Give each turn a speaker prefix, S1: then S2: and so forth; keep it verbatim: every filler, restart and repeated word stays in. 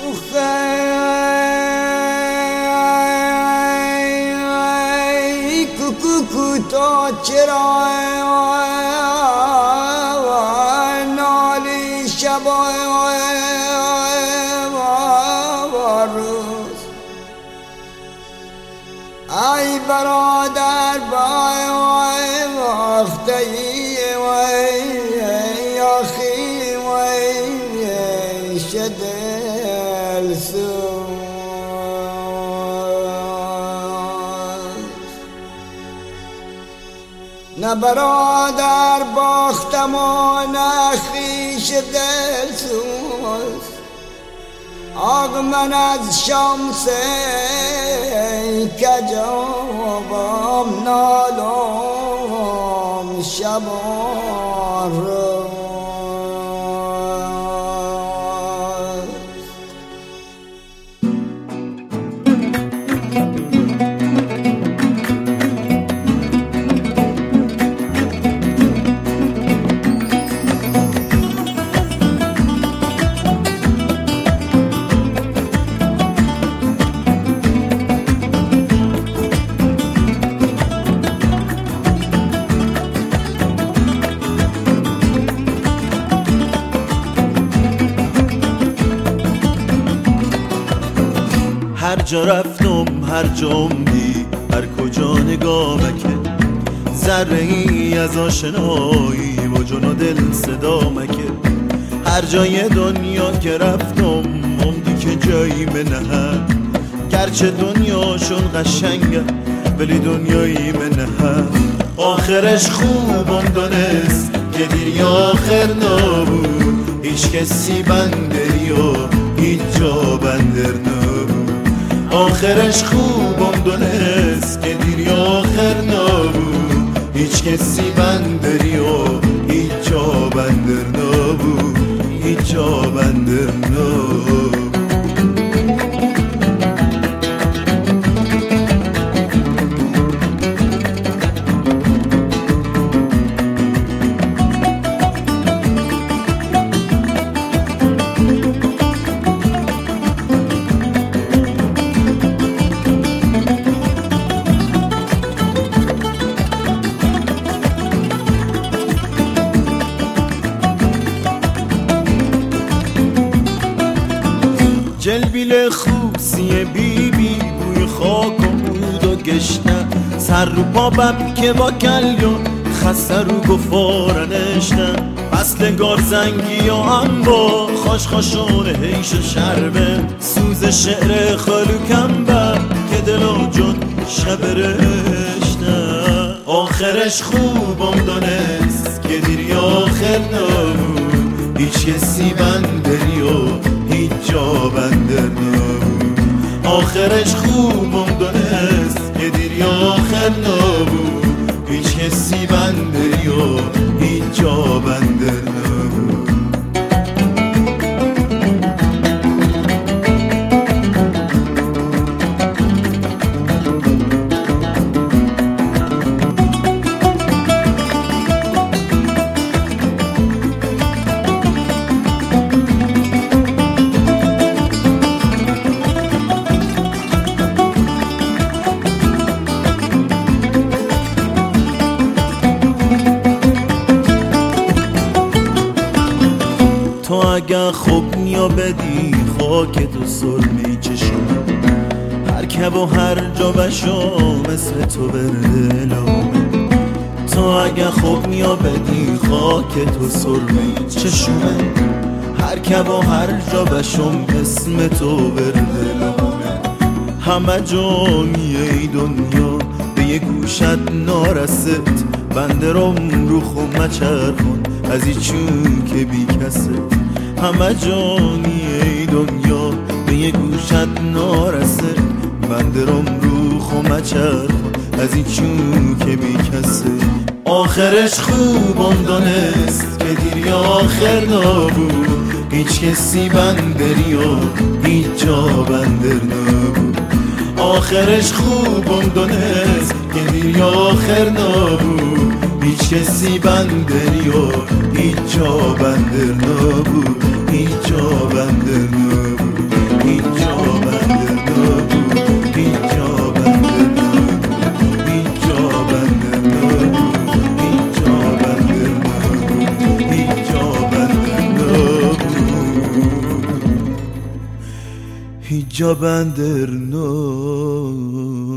S1: تا چرا نالی شبا و روز ای برادر بای وقتی و یاخی و شدل سو نه برادر باختم و نه خویش دلسوز آق من از شمس کجابم نالم شبان روز
S2: هر جا رفتم هر جا عمدی هر کجا نگامکه ذره ای از آشنایی و جون و دل صدا مکه هر جای دنیا که رفتم عمدی که جایی منه گرچه دنیاشون قشنگه ولی دنیایی منه آخرش خوبم دانست که دیر آخر نبود هیچ کسی بندری و هیچ جا بندر نبود آخرش خوبم دونست که دیری آخر نبود هیچ کسی بندری و هیچ جا بندر نبود هیچ جا بندر نبود جلبیل خوبسی بی بی بوی خاک و بود و گشنه سر رو پا بب که با کلیون خسته رو گفارنشنه فصل گارزنگی و هم با خوش خوشون هیش و شربه سوز شعر خلوکم بر که دل و جون شب رشنه آخرش خوبم دانست که دیری آخر نبود هیچ کسی بندری و هیچ جا بندر نبود آخرش خوبم دانست که دیری آخر نبود هیچ کسی بندری و هیچ جا بندر نبود تو اگه خوب نیا بدی خاک تو سرمی چشم هر که و هر جا بشو مثل تو بردلم تو اگه خوب نیا بدی خاک تو سرمی چشم هر که و هر جا بشم اسم تو بردلم همه جانی ای دنیا به یه گوشت نارست بندرم رو خمه چرخون از ای چون که بی کسه همه جانی ای دنیا به یه گوشت نارسه بندرم رو خمه چرخون از ای چون که بی کسه آخرش خوبم دانست که دیری آخر نبود هیچ کسی بندری و هیچ جا بندر نبود آخرش خوبم دانست که دیری آخر نبود هیچ کسی بندری و هیچ جا بندر نبود هیچ جا بندر نبود هیچ جا بندر نو